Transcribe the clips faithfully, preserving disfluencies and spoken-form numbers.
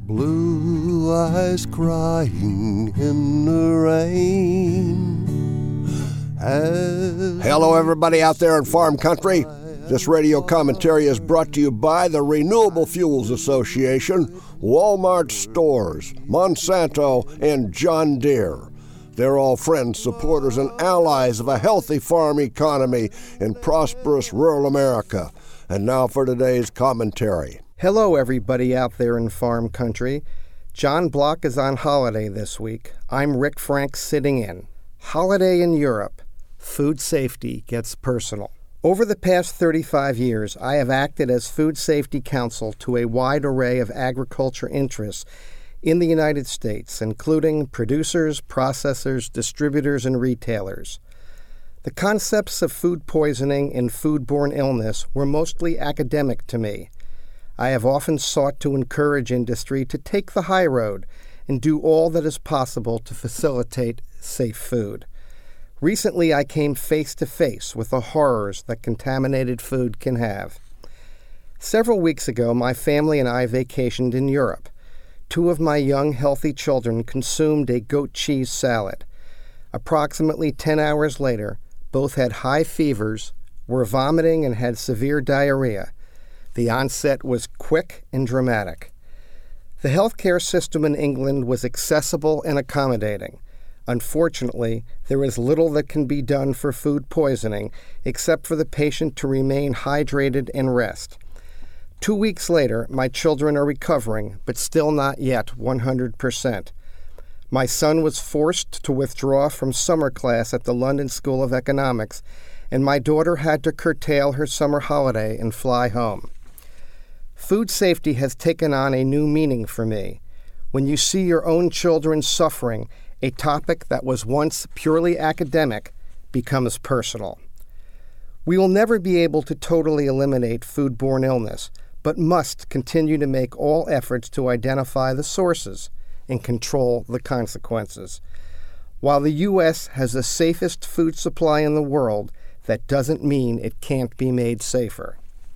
Blue eyes crying in the rain. As Hello, everybody out there in farm country. This radio commentary is brought to you by the Renewable Fuels Association, Walmart Stores, Monsanto, and John Deere. They're all friends, supporters, and allies of a healthy farm economy in prosperous rural America. And now for today's commentary. Hello, everybody out there in farm country. John Block is on holiday this week. I'm Rick Frank sitting in. Holiday in Europe. Food safety gets personal. Over the past thirty-five years, I have acted as food safety counsel to a wide array of agriculture interests in the United States, including producers, processors, distributors, and retailers. The concepts of food poisoning and foodborne illness were mostly academic to me. I have often sought to encourage industry to take the high road and do all that is possible to facilitate safe food. Recently, I came face to face with the horrors that contaminated food can have. Several weeks ago, my family and I vacationed in Europe. Two of my young, healthy children consumed a goat cheese salad. Approximately ten hours later, both had high fevers, were vomiting, and had severe diarrhea. The onset was quick and dramatic. The healthcare system in England was accessible and accommodating. Unfortunately, there is little that can be done for food poisoning except for the patient to remain hydrated and rest. Two weeks later, my children are recovering, but still not yet one hundred percent. My son was forced to withdraw from summer class at the London School of Economics, and my daughter had to curtail her summer holiday and fly home. Food safety has taken on a new meaning for me. When you see your own children suffering, a topic that was once purely academic becomes personal. We will never be able to totally eliminate foodborne illness, but must continue to make all efforts to identify the sources and control the consequences. While the U S has the safest food supply in the world, that doesn't mean it can't be made safer.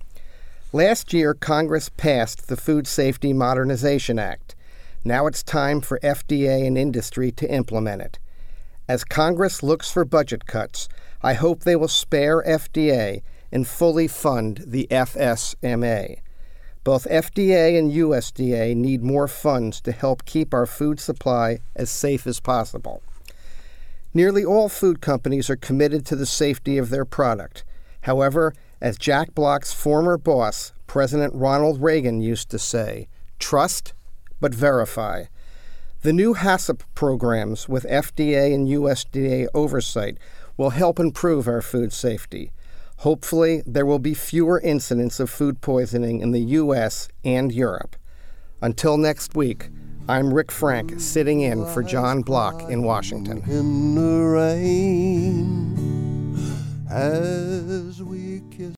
Last year, Congress passed the Food Safety Modernization Act. Now it's time for F D A and industry to implement it. As Congress looks for budget cuts, I hope they will spare F D A and fully fund the F S M A. Both F D A and U S D A need more funds to help keep our food supply as safe as possible. Nearly all food companies are committed to the safety of their product. However, as Jack Block's former boss, President Ronald Reagan, used to say, trust but verify. The new HACCP programs with F D A and U S D A oversight will help improve our food safety. Hopefully, there will be fewer incidents of food poisoning in the U S and Europe. Until next week, I'm Rick Frank, sitting in for John Block in Washington. In the rain, as we